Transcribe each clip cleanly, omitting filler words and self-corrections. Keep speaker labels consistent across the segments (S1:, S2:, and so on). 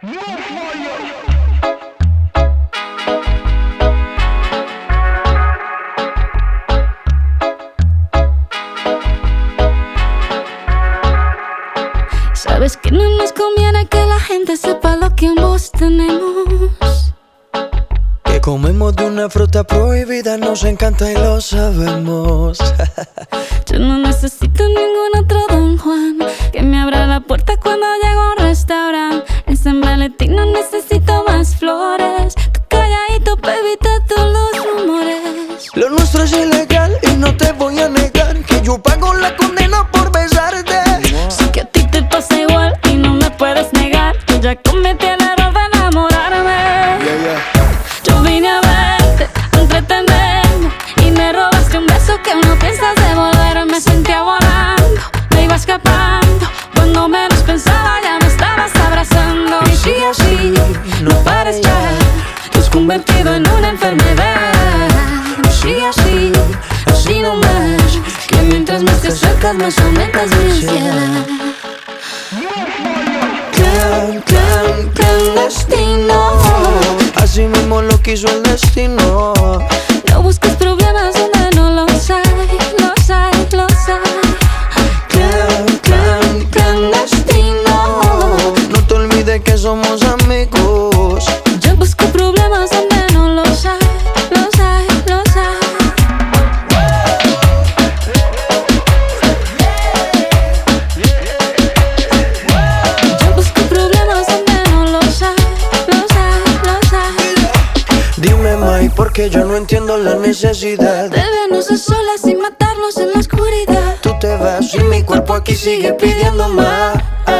S1: Sabes que no nos conviene que la gente sepa lo que ambos tenemos.
S2: Que comemos de una fruta prohibida, nos encanta y lo sabemos.
S1: Yo no necesito ningún otro Don Juan que me abra la puerta cuando llego a un restaurante. En San Valentín no necesito más flores. Tú calladito, baby, te todos los rumores.
S2: Lo nuestro es ilegal y no te voy a negar que yo pago la condena por besarte.
S1: Sé que a ti te pasa igual y no me puedes negar. Yo ya cometí el error de enamorarme. Yo vine a verte, a entretenerme, y me robaste un beso que no piensas devolver. Me sentía volando, me iba escapando. Cuando menos pensaba ya me estabas abrazando. Y sigue así, no pares ya. Te has convertido en una enfermedad. Y sigue así, así no más. Que mientras más te acercas más aumentas mi ansiedad.
S2: Clandestino, así mismo lo quiso el destino.
S1: No busques problemas donde no los hay, los hay, los hay.
S2: Clandestino, no te olvides que somos amigos.
S1: Yo busco problemas donde no los hay, los hay, los hay. Yo busco problemas donde no los hay, los hay, los hay.
S2: Dime, Mai, porque yo no entiendo la necesidad
S1: De vernos a solas sin matarnos en la oscuridad.
S2: Tú te vas y mi cuerpo aquí sigue pidiendo más.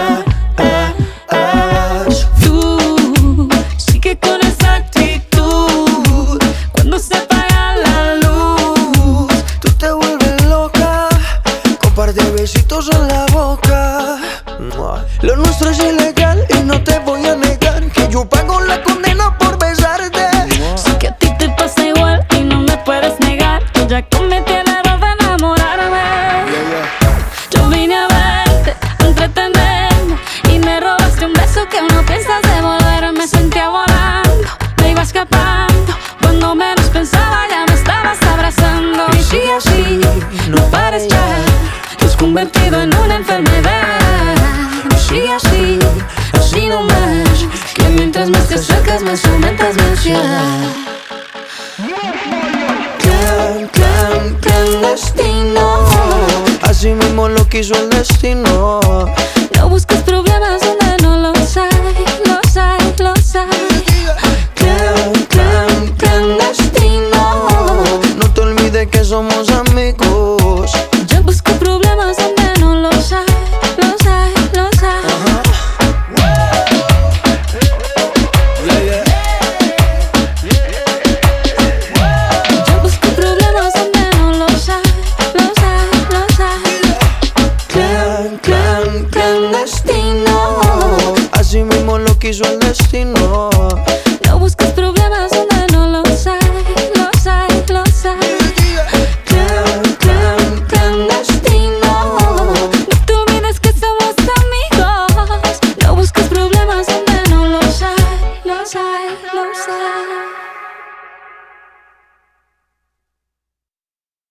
S1: Tú sigue con esa actitud. Cuando se apaga la luz,
S2: Tú te vuelves loca con par de besitos en la boca. Lo nuestro es ilegal y no te voy a negar que yo pago la condena por besarte.
S1: sé que a ti te pasa igual y no me puedes negar. Yo ya cometí el error de enamorarme. Yo vine a verte, a entretenerme, y me robaste un beso que no piensas devolver. Me sentía volando, me iba escapando. Cuando menos pensaba ya me estabas abrazando. Y sigue así, no pares ya. Te has convertido en una enfermedad. Y sigue así, así no más. Que mientras más te acercas más aumentas mi ansiedad.
S2: Clandestino, así mismo lo quiso el destino.
S1: No busques problemas donde no los hay, los hay, los hay.
S2: Clandestino, no te olvides que somos amigos.
S1: Yo busco problemas donde no los hay, los hay, los hay. Yo busco problemas donde no los hay, los hay, los hay.
S2: Clandestino, así mismo lo quiso el destino.